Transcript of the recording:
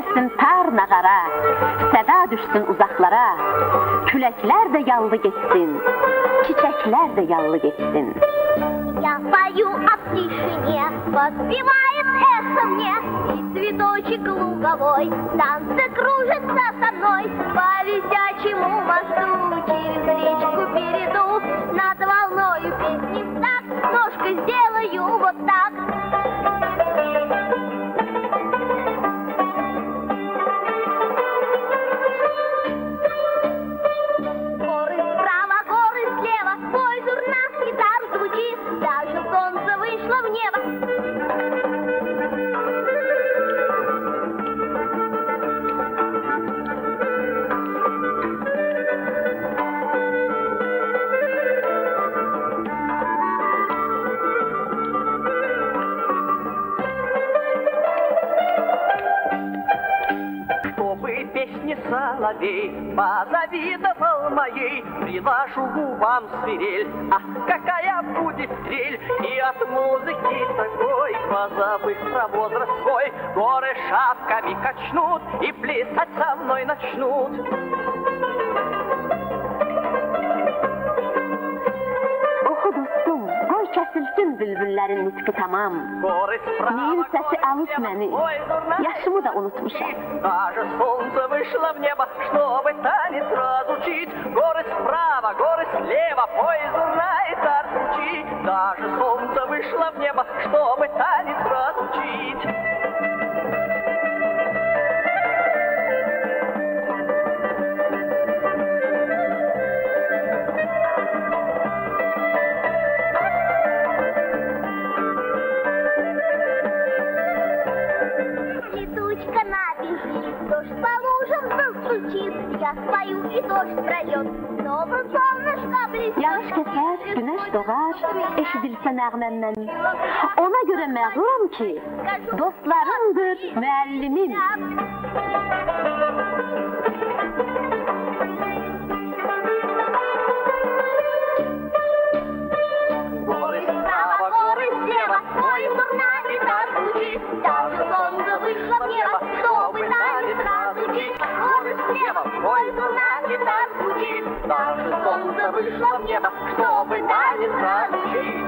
Kessin tar nağara, səda düşsün uzaqlara. Küləklər də yallı getsin, çiçəklər də yallı getsin. Я пою о тишине, подпевает эхо мне, и цветочек луговой танцы кружатся со мной по висячему мосту через речку перейду, над волною песни в такт ножкой сделаю вот так. Горы справа, горы слева, пой журнал, гитара звучит, даже солнце вышло в небо. Песни соловей позавидовал моей, приложу губам свирель, ах, какая будет трель, и от музыки такой, позабыв про возраст свой, горы шапками качнут и плясать со мной начнут. Kəsilsin bülbüllərin nitqi tamam. Neyin səsi alıb məni, yaşımı da unutmuşam. Даже солнце вышло в небо, чтобы танец разучить. Горы справа, горы слева, пой дурная гитара звучит. Даже солнце вышло в небо, чтобы танец разучить. Дождь по лужам застучит, я спою и дождь пройдет, снова солнышко блестит. Yağış kəsər, günəş doğar, eşidilsə nəğməmdən. Ona görə məğluram ki, dostlarımdır müəllimim. Горы справа, горы слева, пой дурная гитара звучит, даже солнце вышло в небо, чтобы танец разучить. Горы слева, пой дурная гитара звучит, Даже солнце вышло в небо, чтобы танец разучить.